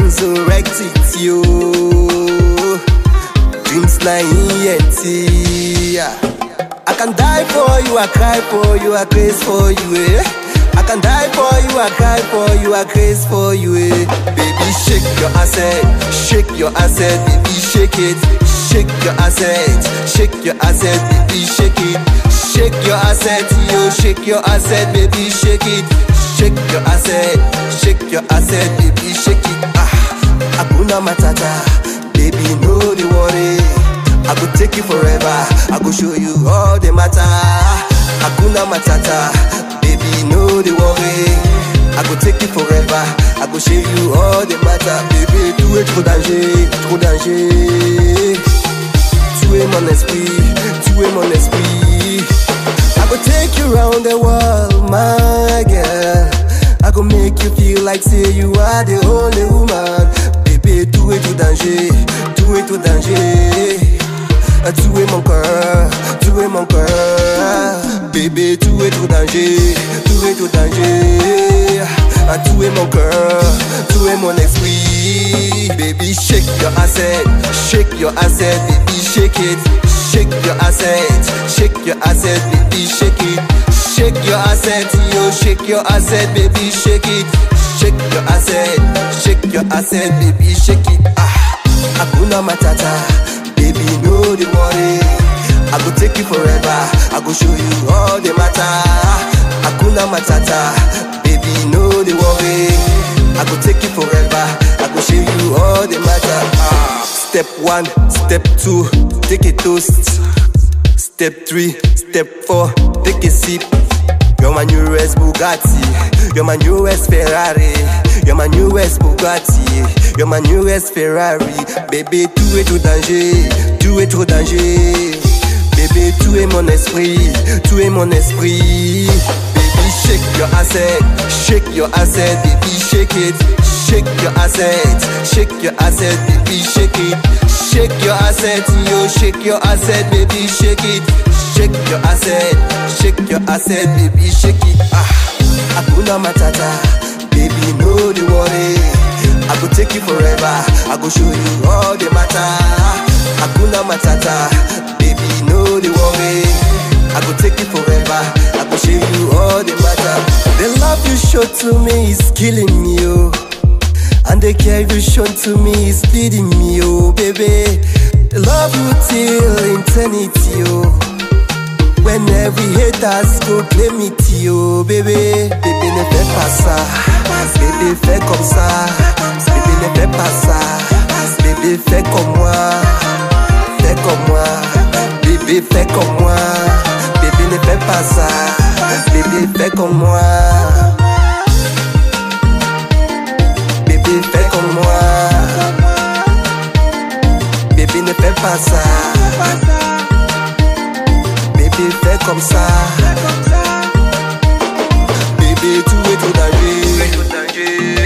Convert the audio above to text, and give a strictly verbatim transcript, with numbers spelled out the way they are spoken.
resurrect it, yo. Dreams lying empty. I can die for you, I cry for you, I grace for you, eh. I can die for you, I cry for you, I grace for you, eh. Baby, shake your asset, shake your asset, baby, shake it. Shake your asset, shake your asset, baby, shake it. Shake your asset, yo, shake your asset, baby, shake it. Shake your asset, shake your asset, baby, shake it. Ah, Hakuna Matata, baby, no the worry. I go take you forever, I go show you all the matter. Hakuna Matata, baby, no the worry. I go take you forever, I go show you all the matter. Baby, tout est trop danger, trop danger. Tu es mon esprit, tu es mon esprit. I go take you round the world, my girl. I go make you feel like say you are the only woman. Baby, tout est tout danger, tout est tout danger. Tu es mon cœur, tu es mon cœur. Baby, tout est tout danger, tout est tout danger. Tu es mon cœur, tu es mon esprit. Baby, shake your asset, shake your asset, baby, shake it. Shake your asset, shake your asset, baby, shake it. Shake your asset, yo, shake your asset, baby, shake it. Shake your asset, shake your asset, baby, shake it. Ah, Hakuna Matata, baby, no the worry. I go take you forever, I go show you all the matter. Hakuna Matata, baby, no the worry. I go take you forever, I go show you all the matter. Ah. Step one, step two, take a toast. Step three, step four, take a sip. You're my newest Bugatti, you're my newest Ferrari. You're my newest Bugatti, you're my newest Ferrari. Baby, tout est tout danger, tout est trop danger. Baby, tu es mon esprit, tu es mon esprit. Baby, shake your asset, shake your asset, baby, shake it. Shake your asset, shake your asset, baby, shake it. Shake your asset, yo, shake your asset, baby, shake it. Shake your asset, shake your asset, baby, shake it. Ah, Hakuna Matata, baby, no the worry. I go take you forever, I go show you all the matter. Hakuna Matata, baby, no the worry. I go take you forever, I go show you all the matter. The love you show to me is killing me, oh. And the care you shown to me is bleeding me, oh baby. Love you till eternity, oh. When every haters go claim it, oh baby. Baby ne fais pas ça, baby fais comme ça. Baby ne fais pas ça, baby fais comme moi. Fais comme moi, baby fais comme moi. Baby ne fais pas ça, baby fais comme moi. Baby, fais comme moi. Baby, ne fais pas ça. Baby, fais comme ça. Baby, tout est tout danger.